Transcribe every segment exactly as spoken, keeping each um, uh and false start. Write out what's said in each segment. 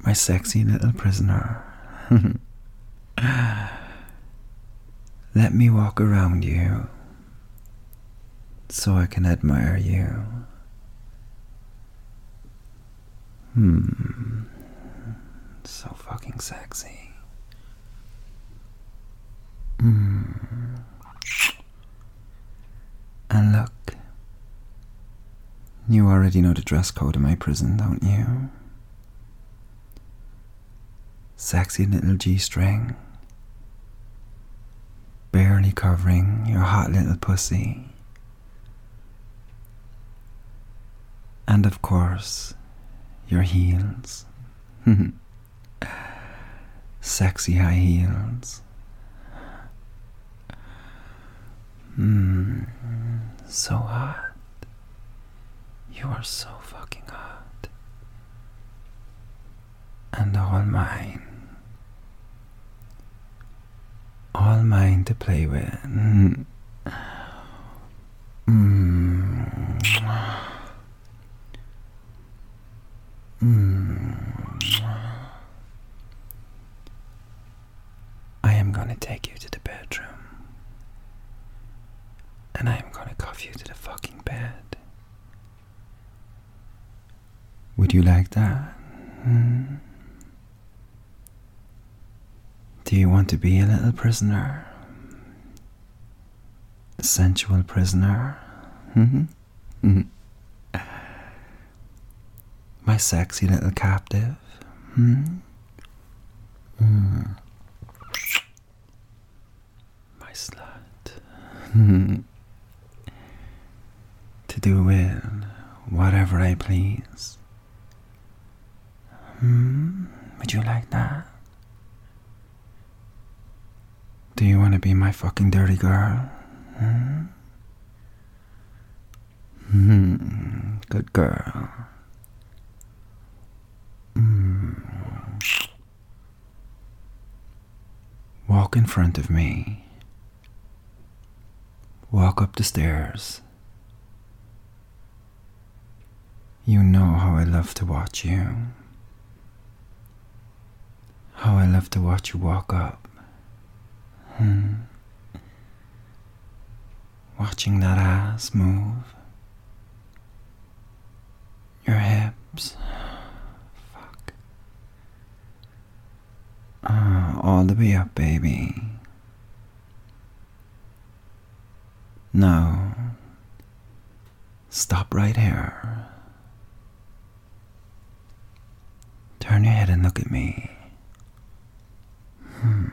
my sexy little prisoner. Let me walk around you so I can admire you. Hmm. So fucking sexy. Hmm. And look, you already know the dress code of my prison, don't you? Sexy little G-string, barely covering your hot little pussy. And of course, your heels. Sexy high heels. Mmm, so hot. You are so fucking hot. And all mine. All mine to play with. Mm. Mm. Mm. I am gonna take you to the bedroom. And I am gonna cuff you to the fucking bed. Would you like that? Hmm? Do you want to be a little prisoner? A sensual prisoner? Mm-hmm. Mm-hmm. My sexy little captive? Hmm? Mm. My slut. Hmm. To do with whatever I please. Hmm? Would you like that? Do you want to be my fucking dirty girl? Hmm? Hmm. Good girl. Hmm. Walk in front of me. Walk up the stairs. You know how I love to watch you. How I love to watch you walk up. Hmm. Watching that ass move. Your hips. Fuck. Oh, all the way up, baby. No. Stop right here. Turn your head and look at me. Hmm.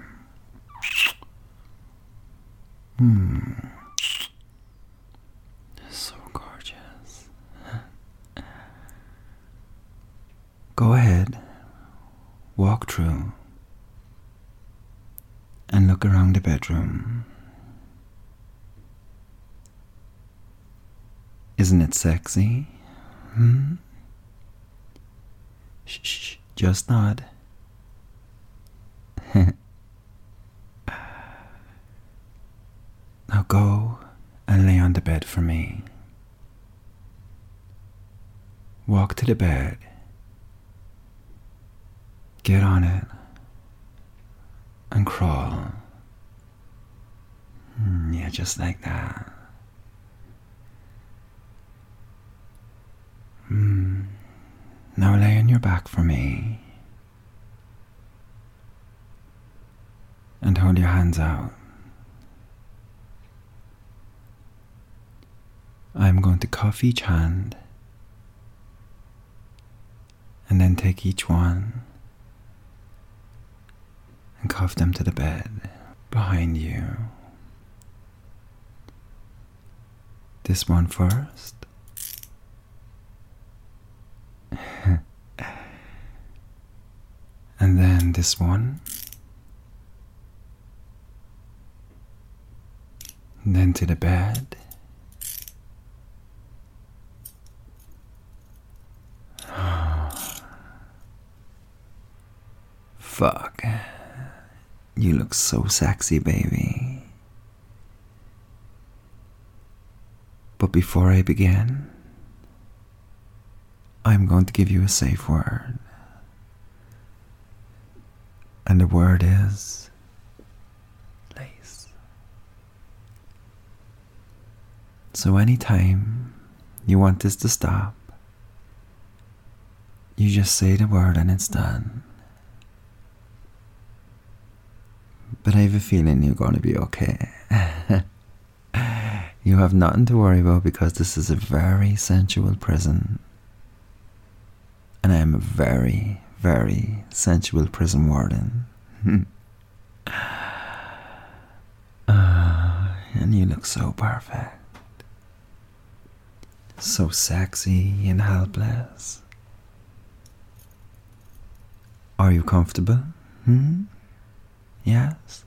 Hmm. So gorgeous. Go ahead. Walk through. And look around the bedroom. Isn't it sexy? Hmm? Shh, shh, just nod. Now go and lay on the bed for me. Walk to the bed. Get on it. And crawl. Mm, yeah, just like that. Mm. Now lay on your back for me. And hold your hands out. I'm going to cuff each hand and then take each one and cuff them to the bed behind you. This one first. And then this one. And then to the bed. Fuck. You look so sexy, baby. But before I begin, I'm going to give you a safe word. And the word is lace. So anytime you want this to stop, you just say the word and it's done. But I have a feeling you're going to be okay. You have nothing to worry about because this is a very sensual prison. And I am a very, very sensual prison warden. uh, and you look so perfect. So sexy and helpless. Are you comfortable? Hmm? Yes?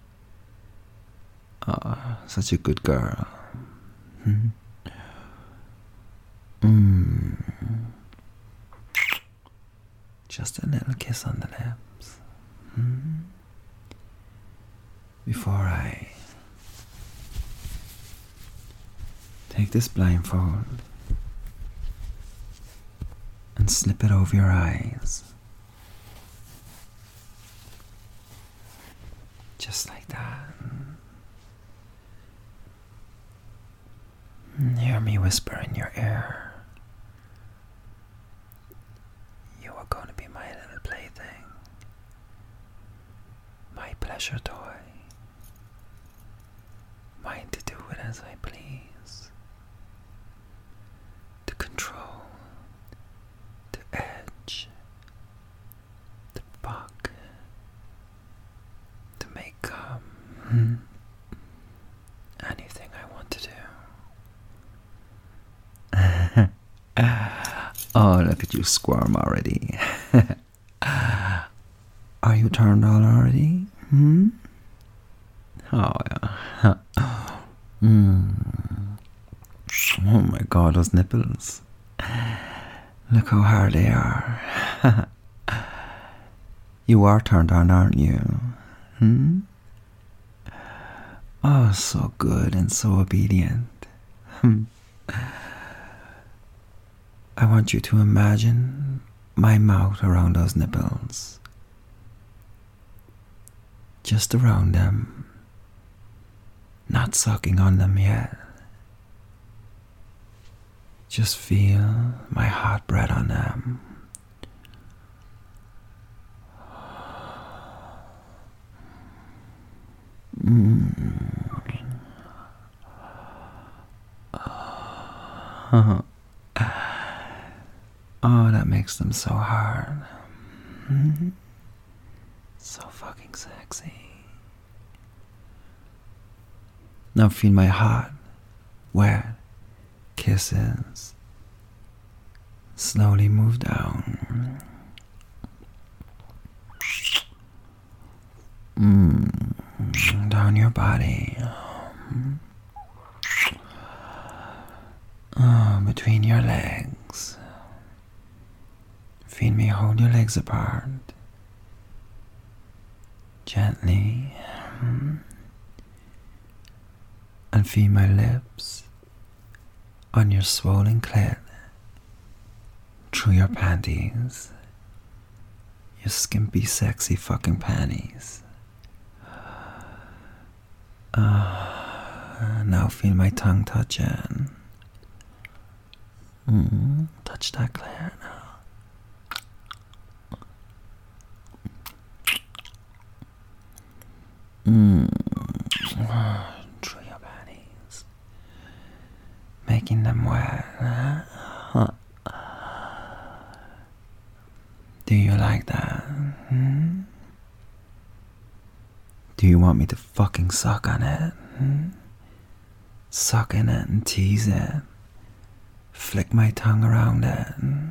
Oh, such a good girl. Hmm? Mm. Just a little kiss on the lips. Hmm? Before I take this blindfold and slip it over your eyes. Just like that. And hear me whisper in your ear. You are going to be my little plaything. My pleasure toy. Mine to do it as I please. To control. To edge. To fuck. To make come. Hmm? Anything I want to do. Oh, look at you squirm already. Are you turned on already? Hmm? Oh, yeah. Mm. Oh my god, those nipples. Look how hard they are. You are turned on, aren't you? Hmm? Oh, so good and so obedient. Hmm. I want you to imagine my mouth around those nipples. Just around them. Not sucking on them yet. Just feel my hot breath on them. Mm. Oh, that makes them so hard. Mm-hmm. So fucking sexy. Now feel my hot, wet kisses slowly move down. Mm, down your body. Oh, between your legs. Feel me hold your legs apart. Gently. And feel my lips on your swollen clit. Through your panties. Your skimpy, sexy fucking panties. Uh, now feel my tongue touch in. Mm, touch that clit now. Mm. Through your panties. Making them wet. Huh? Do you like that? Hmm? Do you want me to fucking suck on it? Hmm? Suck in it and tease it. Flick my tongue around it. Hmm?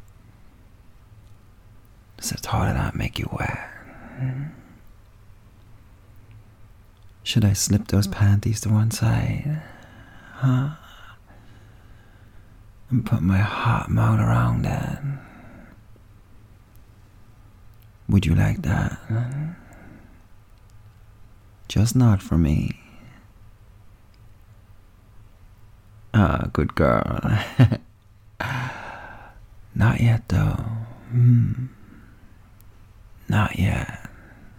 Does the thought of that make you wet? Hmm? Should I slip those panties to one side? Huh? And put my hot mouth around it? Would you like that? Just nod for me. Ah, good girl. Not yet though. Hmm. Not yet.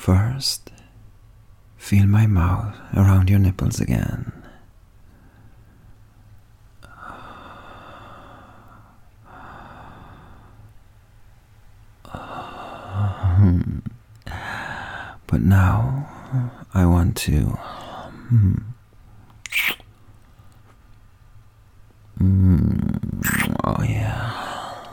First, feel my mouth around your nipples again. But now I want to mm, mm, oh yeah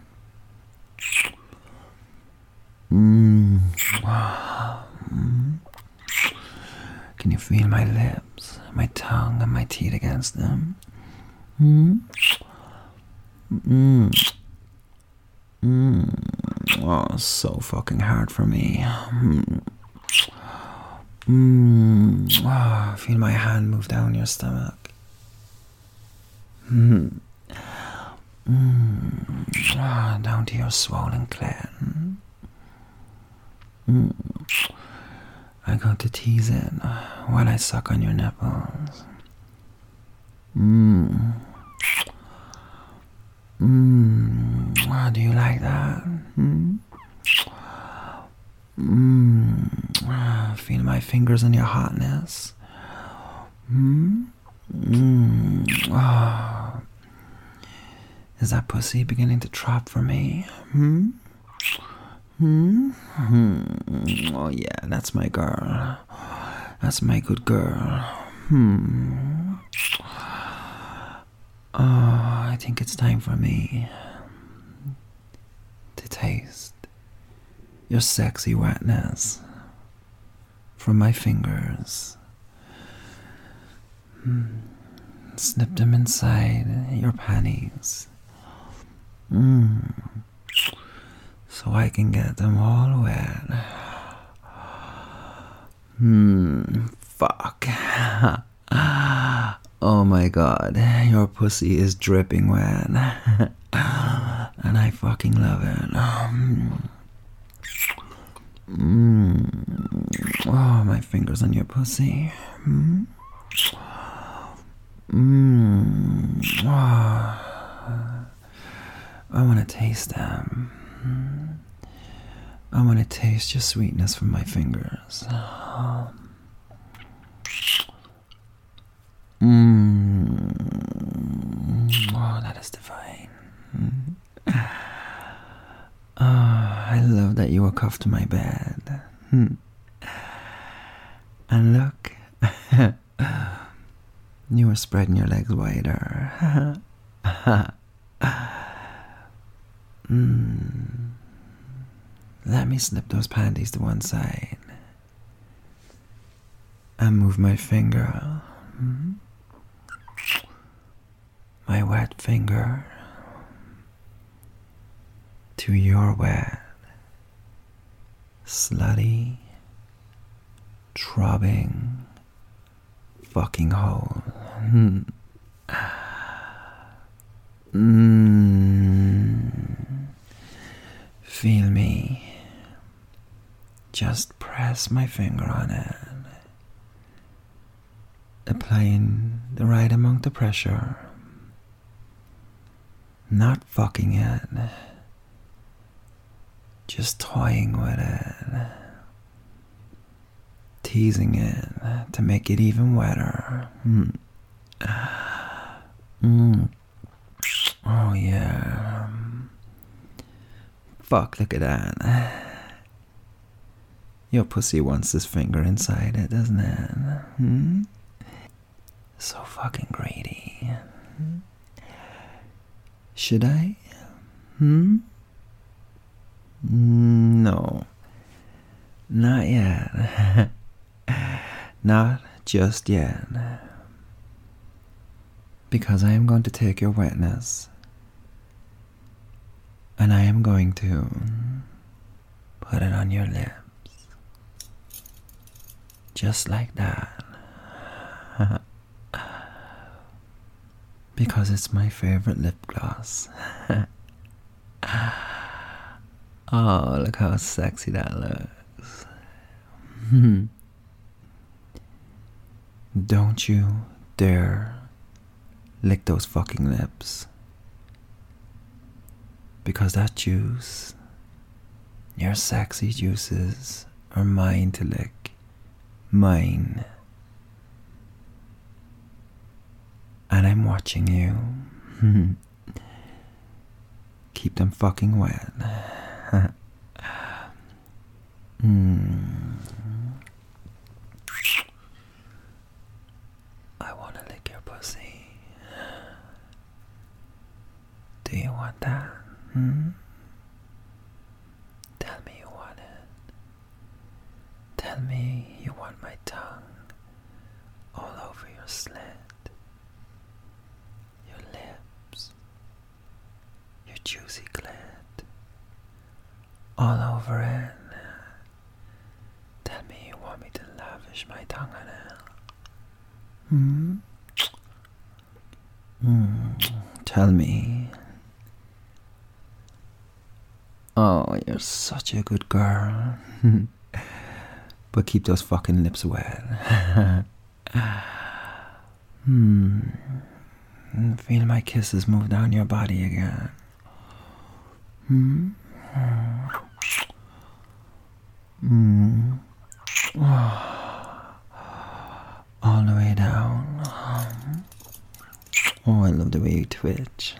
mm, mm. Can you feel my lips, my tongue and my teeth against them? Mm? Mm. Mm. Oh, so fucking hard for me. Mm. Mm. Oh, feel my hand move down your stomach. Mm. Mm. Oh, down to your swollen clit. Mm. I got to tease it while I suck on your nipples. Mmm. Mmm. Oh, do you like that? Hmm? Mmm. Feel my fingers in your hotness. Hmm? Mmm. Oh. Is that pussy beginning to drop for me? Hmm? Hmm? Hmm? Oh yeah, that's my girl. That's my good girl. Hmm. Oh, I think it's time for me to taste your sexy wetness from my fingers. Mm. Slip them inside your panties. Mm. So I can get them all wet. Hmm. Fuck. Oh my god, your pussy is dripping wet. And I fucking love it. Mm. Oh, my fingers on your pussy. Mm. Mm. Oh. I want to taste them. I want to taste your sweetness from my fingers. Mmm. Oh, that is divine. Mm. Oh, I love that you were cuffed to my bed. Hmm. And look, you were spreading your legs wider. Mm. Let me slip those panties to one side and move my finger. Mm. My wet finger to your wet, slutty, throbbing, fucking hole. Mm. Mm. Feel me. Just press my finger on it, applying the right amount of pressure. Not fucking it, just toying with it, teasing it to make it even wetter. Mm. Mm. Oh yeah. Fuck, look at that. Your pussy wants this finger inside it, doesn't it? Hmm? So fucking greedy. Hmm? Should I? Hmm? No. Not yet. Not just yet. Because I am going to take your wetness and I am going to put it on your lips. Just like that. Because it's my favorite lip gloss. Oh, look how sexy that looks. Don't you dare lick those fucking lips. Because that juice, your sexy juices, are mine to lick. Mine. And I'm watching you. Keep them fucking wet. mm. I want to lick your pussy. Do you want that? Hmm? Tell me you want it. Tell me you want my tongue all over your slit, your lips, your juicy clit, all over it. Tell me you want me to lavish my tongue on it. Hmm? Mm, tell me. Oh, you're such a good girl. But keep those fucking lips wet. hmm. Feel my kisses move down your body again. Hmm. Hmm. All the way down. Oh, I love the way you twitch.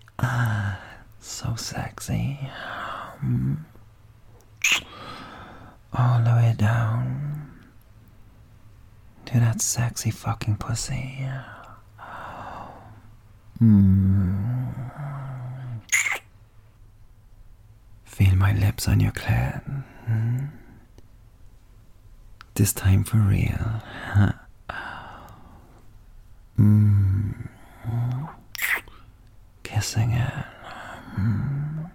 So sexy. Hmm. All the way down to that sexy fucking pussy. Mm. Feel my lips on your clit. Mm. This time for real. mm. Kissing it. Mm.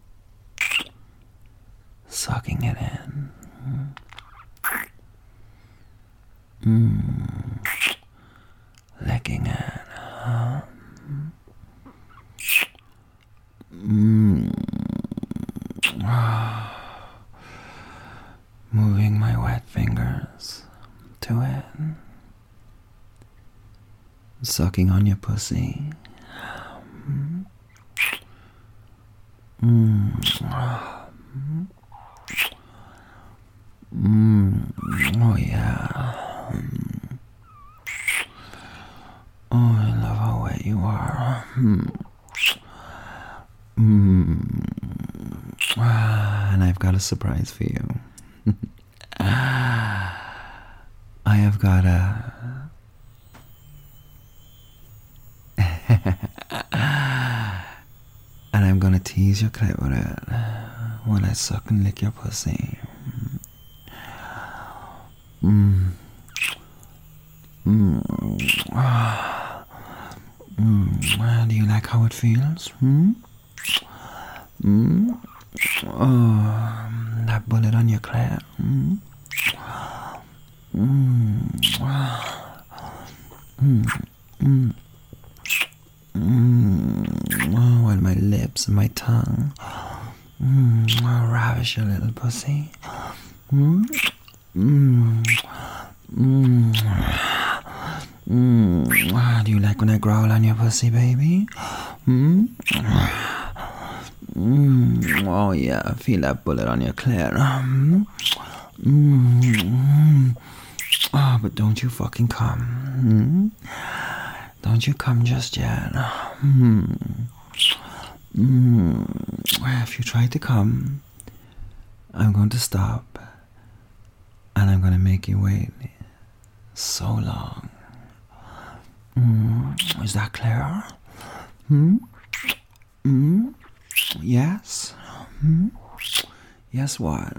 Sucking it in. Mm. Licking it. Mm. Moving my wet fingers to it. Sucking on your pussy. Mm. Mm. Oh yeah. Mm. Oh, I love how wet you are. Mm. Mm. And I've got a surprise for you. I have got a and I'm gonna tease your clit with it when I suck and lick your pussy. Mm. Mm. Mm. Do you like how it feels? Hmm? Mm. Oh, that bullet on your clit. Mm. Mm. Mm. Mm. Mm. Oh, and my lips and my tongue. Mm. Oh, ravish your little pussy. Mm. Mm. Mm. Mm. Do you like when I growl on your pussy, baby? Mm. Mm. Oh yeah, feel that bullet on your clit. Mm. Mm. Oh, but don't you fucking come. Mm. Don't you come just yet. Mm. Mm. If you try to come, I'm going to stop. And I'm going to make you wait so long. Mm. Is that clear? Hmm? Hmm? Yes? Hmm? Yes, what?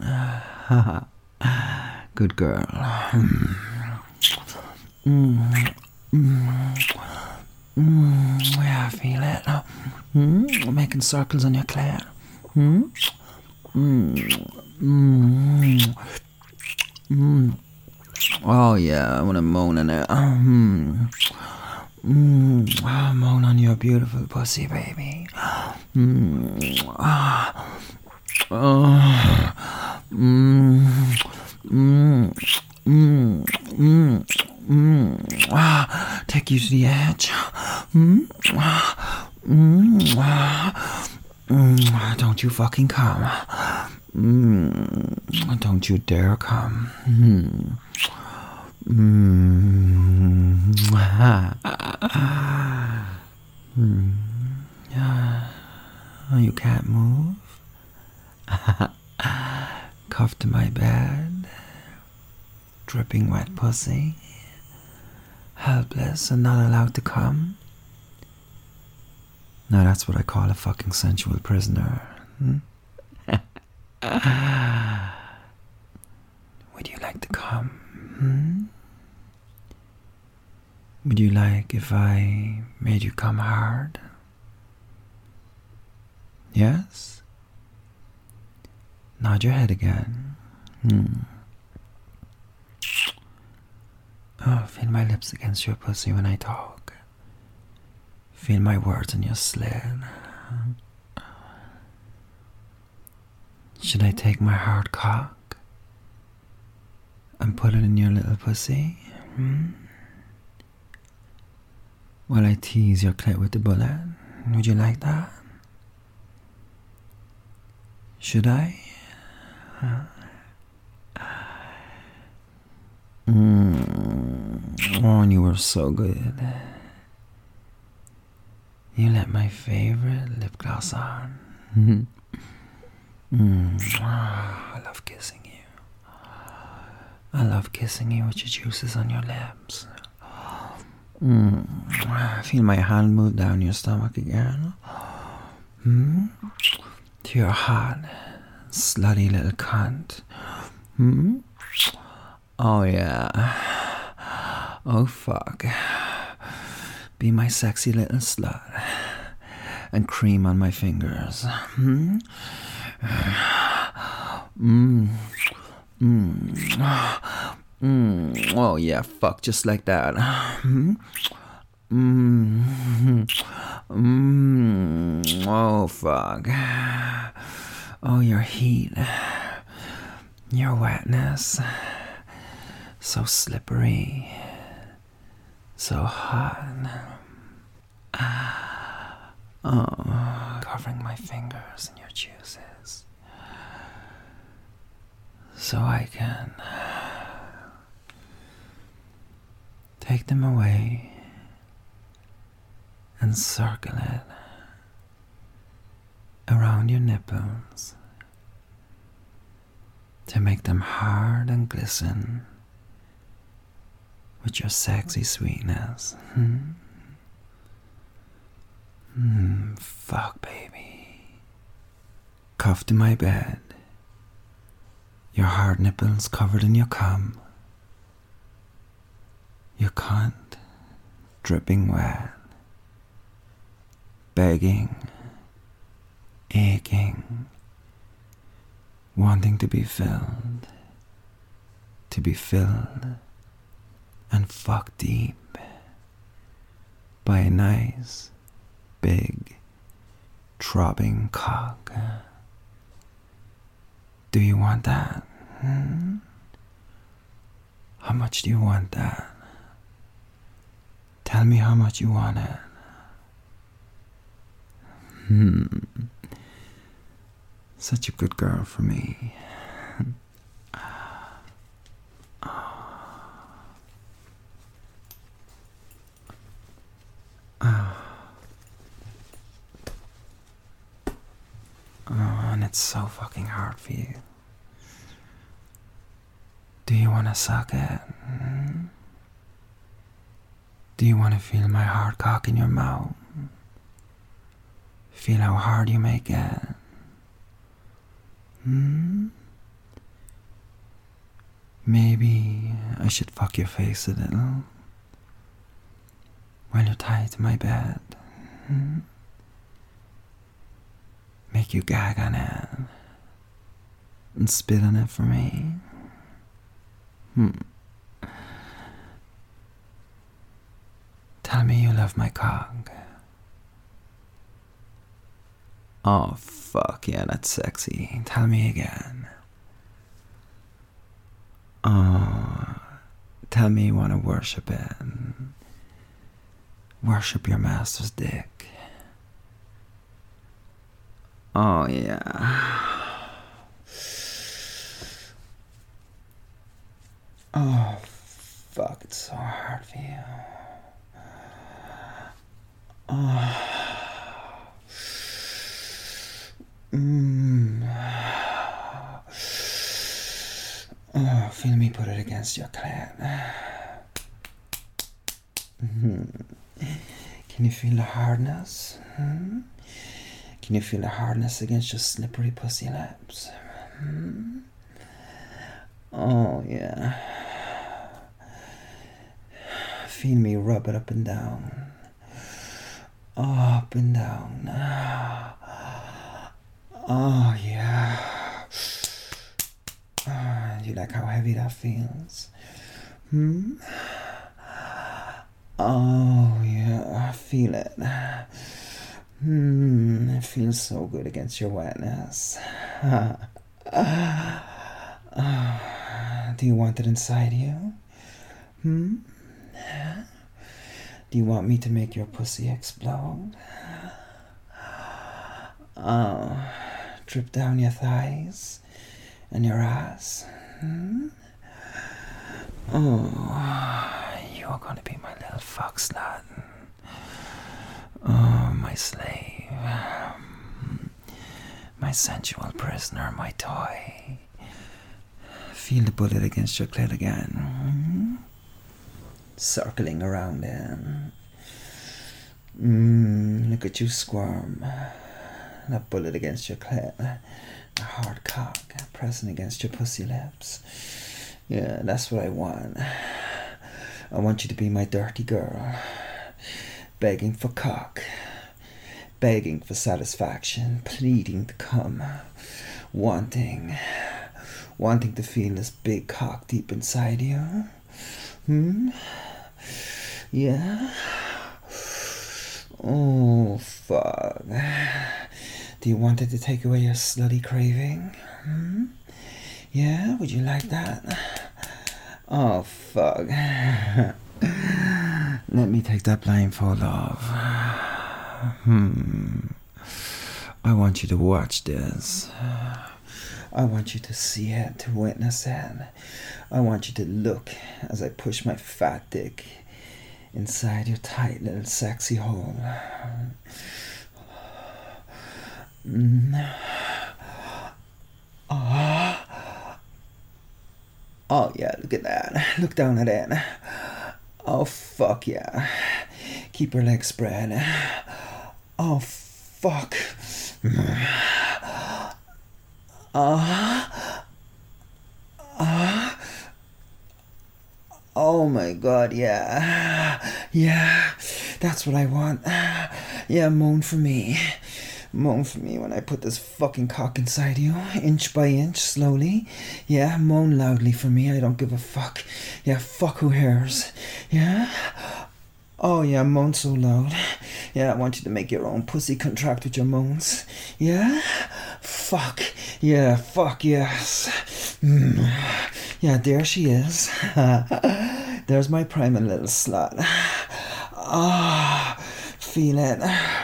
Good girl. Mm. Mm. Mm. Mm. Yeah, I feel it. Mm. Making circles on your clit. Hmm? Mm. Mm. Mm. Oh yeah, I want to moan on it. Mm. Mm. Oh, moan on your beautiful pussy, baby. Mm. Ah. Oh. Mm. Mm. Mm. Mm. Mm. Ah. Take you to the edge. Mm. Ah. Mm. Ah. Mm. Don't you fucking come. Mm, don't you dare come. Mm. Mm. mm. Yeah. Oh, you can't move? Cuffed to my bed, dripping wet pussy, helpless and not allowed to come. Now that's what I call a fucking sensual prisoner. Hmm? Would you like to come? Hmm? Would you like if I made you come hard? Yes? Nod your head again. Hmm. Oh, feel my lips against your pussy when I talk. Feel my words in your slit. Should I take my hard cock and put it in your little pussy? Hmm? While I tease your clit with the bullet? Would you like that? Should I? Mm. Oh, and you were so good. You let my favorite lip gloss on. mm. Oh, I love kissing you. I love kissing you with your juices on your lips. Mm. I feel my hand move down your stomach again. Mm. To your hot, slutty little cunt. Hmm? Oh yeah. Oh fuck. Be my sexy little slut. And cream on my fingers. Hmm? Mmm. Mmm. Mmm. Oh yeah, fuck, just like that. Hmm? Mmm. Mmm. Oh fuck. Oh, your heat. Your wetness. So slippery. So hot. Oh, covering my fingers in your juices. So I can take them away and circle it around your nipples to make them hard and glisten with your sexy sweetness. Hmm? Hmm, fuck, baby. Cuffed to my bed, your hard nipples covered in your cum, your cunt dripping wet, begging, aching, wanting to be filled, to be filled and fucked deep by a nice, big, throbbing cock. Do you want that? Hmm? How much do you want that? Tell me how much you want it. Hmm. Such a good girl for me. Oh, and it's so fucking hard for you. Do you want to suck it? Hmm? Do you want to feel my hard cock in your mouth? Feel how hard you make it? Hmm? Maybe I should fuck your face a little while you're tied to my bed. Hmm? Make you gag on it and spit on it for me. Hmm. Tell me you love my cock. Oh, fuck yeah, that's sexy. Tell me again. Oh, tell me you want to worship it. Worship your master's dick. Oh, yeah. Oh, fuck, it's so hard for you. Oh. Mmm. Oh, feel me put it against your clit. Mm-hmm. Can you feel the hardness? Hmm? Can you feel the hardness against your slippery pussy lips? Hmm? Oh, yeah. Feel me rub it up and down. Up and down. Oh, yeah. Oh, do you like how heavy that feels? Hmm? Oh, yeah, I feel it. Hmm, it feels so good against your wetness. Do you want it inside you? Hmm? Do you want me to make your pussy explode? Oh, drip down your thighs and your ass? Hmm? Oh, you're gonna be my little fox slut. Oh, my slave. My sensual prisoner, my toy. Feel the bullet against your clit again. Circling around it. Mm, look at you squirm. That bullet against your clit. A hard cock pressing against your pussy lips. Yeah, that's what I want. I want you to be my dirty girl. Begging for cock. Begging for satisfaction. Pleading to come. Wanting. Wanting to feel this big cock deep inside you. Hmm? Yeah? Oh, fuck. Do you want it to take away your slutty craving? Hmm? Yeah? Would you like that? Oh, fuck. Let me take that blindfold off. Hmm. I want you to watch this. I want you to see it, to witness it. I want you to look as I push my fat dick inside your tight little sexy hole. Mm. Oh. Oh yeah, look at that. Look down at it. Oh fuck yeah. Keep your legs spread. Oh fuck. Uh, uh, oh my god, yeah. Yeah, that's what I want. Yeah, moan for me. Moan for me when I put this fucking cock inside you, inch by inch, slowly. Yeah, moan loudly for me, I don't give a fuck. Yeah, fuck who hears. Yeah? Oh yeah, moan so loud. Yeah, I want you to make your own pussy contract with your moans. Yeah? Fuck. Yeah, fuck yes. Mm. Yeah, there she is. There's my prime and little slut. Ah, oh, feel it.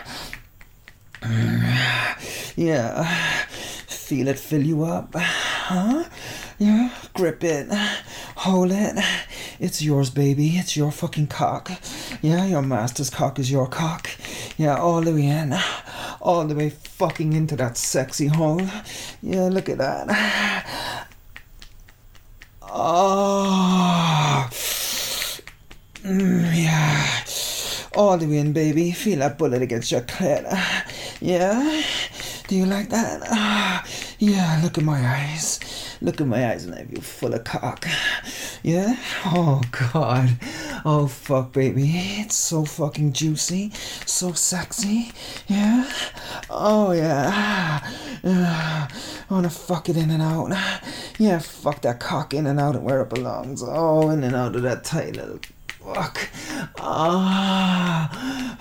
Yeah, feel it fill you up. Huh? Yeah, grip it. Hold it. It's yours, baby. It's your fucking cock. Yeah, your master's cock is your cock. Yeah, all the way in. All the way fucking into that sexy hole. Yeah, look at that. Oh. Mm, yeah. All the way in, baby. Feel that bullet against your clit. Yeah? Do you like that? Ah, yeah, look at my eyes. Look at my eyes and I have you full of cock. Yeah? Oh, God. Oh, fuck, baby. It's so fucking juicy. So sexy. Yeah? Oh, yeah. yeah. I wanna fuck it in and out. Yeah, fuck that cock in and out and where it belongs. Oh, in and out of that tight little... Fuck. Ah.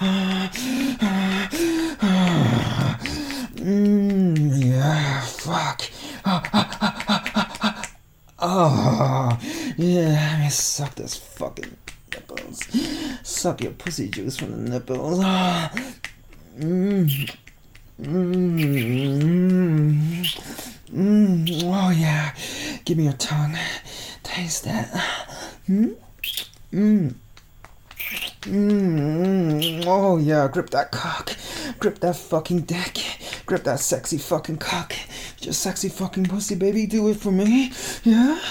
Mm, yeah, fuck. Oh, yeah, let me suck this fucking nipples. Suck your pussy juice from the nipples. Mm. Mm. Mm. Oh, yeah. Give me your tongue. Taste it. Hmm? Mmm. Mmm. Oh yeah, grip that cock. Grip that fucking dick. Grip that sexy fucking cock. Just sexy fucking pussy, baby. Do it for me. Yeah?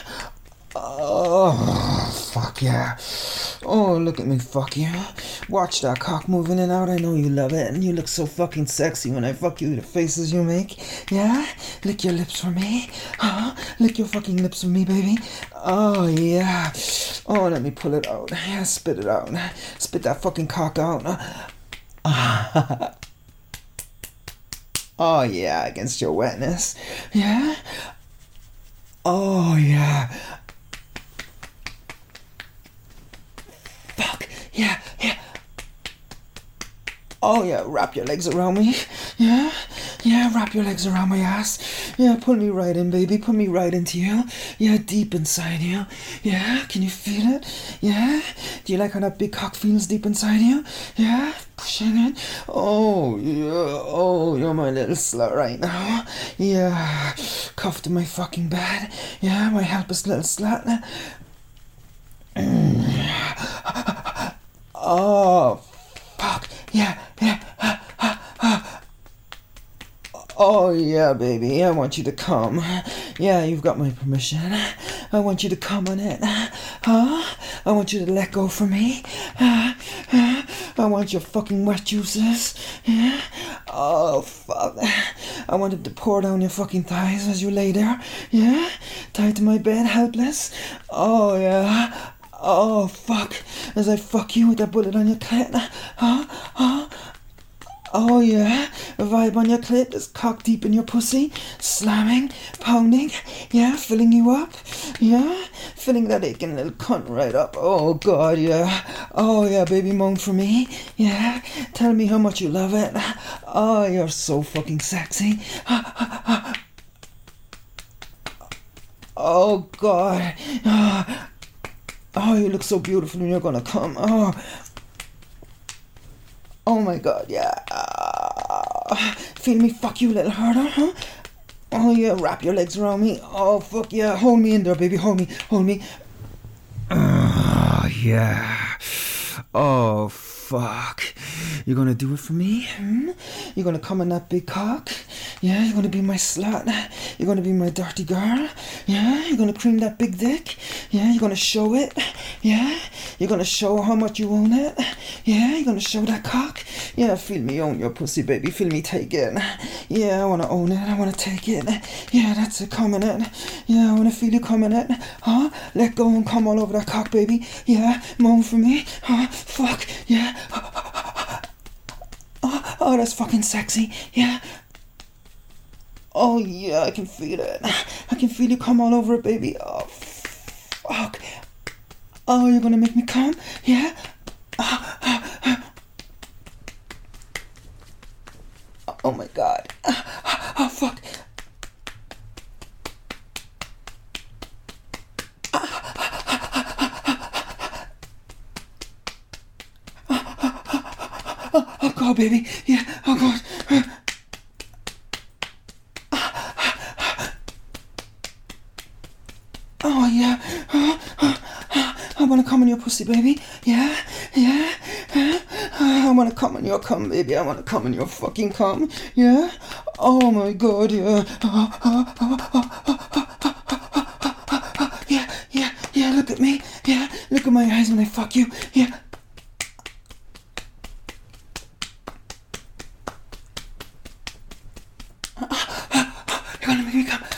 Oh, fuck yeah. Oh, look at me, fuck you. Watch that cock move in and out. I know you love it. And you look so fucking sexy when I fuck you. The faces you make. Yeah? Lick your lips for me. Huh? Lick your fucking lips for me, baby. Oh, yeah. Oh, let me pull it out. Yeah, spit it out. Spit that fucking cock out. Oh, yeah, against your wetness. Yeah? Oh, yeah. Fuck. Yeah, yeah. Oh, yeah, wrap your legs around me. Yeah? Yeah, wrap your legs around my ass. Yeah, pull me right in, baby. Put me right into you. Yeah, deep inside you. Yeah, can you feel it? Yeah? Do you like how that big cock feels deep inside you? Yeah? Pushing it? Oh, yeah. Oh, you're my little slut right now. Yeah. Cuffed to my fucking bed. Yeah, my helpless little slut. Oh, fuck. Yeah, yeah. Oh, yeah, baby. I want you to come. Yeah, you've got my permission. I want you to come on it. Huh? I want you to let go from me. I want your fucking wet juices. Yeah? Oh, fuck. I want it to pour down your fucking thighs as you lay there. Yeah? Tied to my bed, helpless. Oh, yeah. Oh, fuck. As I fuck you with that bullet on your clit. Huh? Huh? Oh, yeah. A vibe on your clit that's cock deep in your pussy. Slamming, pounding. Yeah, filling you up. Yeah? Filling that aching little cunt right up. Oh, God, yeah. Oh, yeah, baby, moan for me. Yeah? Tell me how much you love it. Oh, you're so fucking sexy. Oh, God. Oh, you look so beautiful when you're gonna come. Oh, oh my God, yeah. Feel me fuck you, little harder, huh? Oh, yeah, wrap your legs around me. Oh, fuck yeah. Hold me in there, baby. Hold me, hold me. Oh, yeah. Oh, fuck. You're gonna do it for me? Hmm? You're gonna come in that big cock? Yeah, you're gonna be my slut. You're gonna be my dirty girl. Yeah, you're gonna cream that big dick. Yeah, you're gonna show it. Yeah, you're gonna show how much you own it. Yeah, you're gonna show that cock. Yeah, feel me own your pussy, baby. Feel me take it. Yeah, I wanna own it. I wanna take it. Yeah, that's it. Come in it. Yeah, I wanna feel you come in it. Huh? Let go and come all over that cock, baby. Yeah, moan for me. Huh? Fuck. Yeah. Oh, oh, that's fucking sexy. Yeah. Oh, yeah, I can feel it. I can feel you come all over it, baby. Oh, fuck. Oh, you're gonna make me come? Yeah? Oh, my God. Oh, fuck. Oh, God, baby. Yeah, oh, God. Oh, yeah. I want to come in your pussy, baby. Yeah, yeah. I want to come in your cum, baby. I want to come in your fucking cum. Yeah. Oh, my God, yeah. Yeah, yeah, yeah. Look at me. Yeah, look at my eyes when I fuck you. Yeah. You're gonna make me come.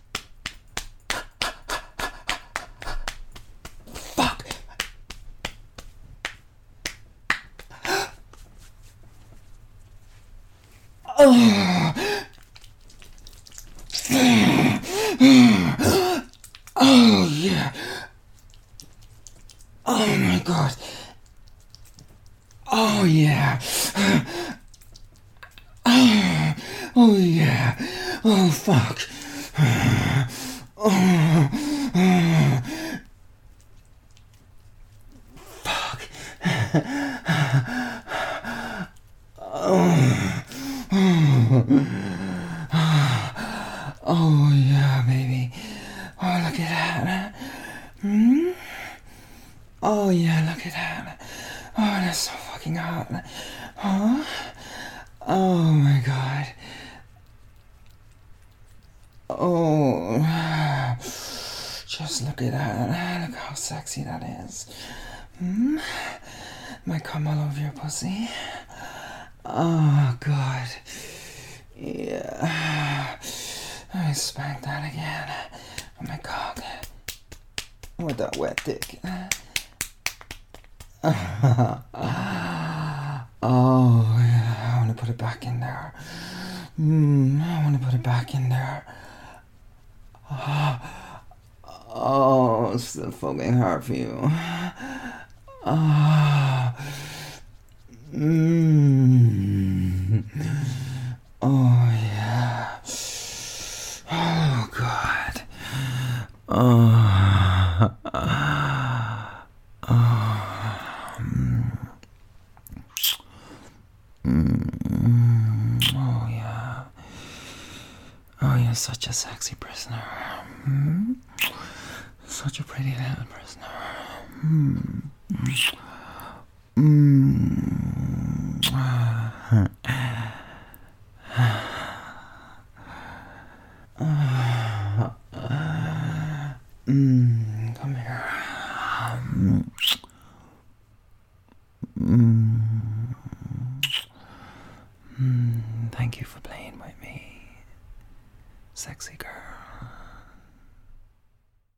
Fuck. Oh. Oh, yeah. Oh, my God. Oh, yeah. Oh, yeah. Oh, fuck. Oh, fuck. Oh, oh, yeah, baby. Oh, look at that. Oh yeah, look at that. Oh, that's so fucking hot. Huh? Oh my god. Oh, just look at that. Look how sexy that is. Hmm? Might come all over your pussy. Oh god. Yeah. Let me spank that again. Oh my god. With that wet dick. Oh yeah, I want to put it back in there. Mm, I want to put it back in there. Oh, it's still fucking hard for you. Ah. Mm. Oh yeah. Oh god. Oh. Oh. Mm. Oh yeah. Oh, you're such a sexy prisoner. Hmm? Such a pretty little prisoner. Hmm. Mm. Mm, come here.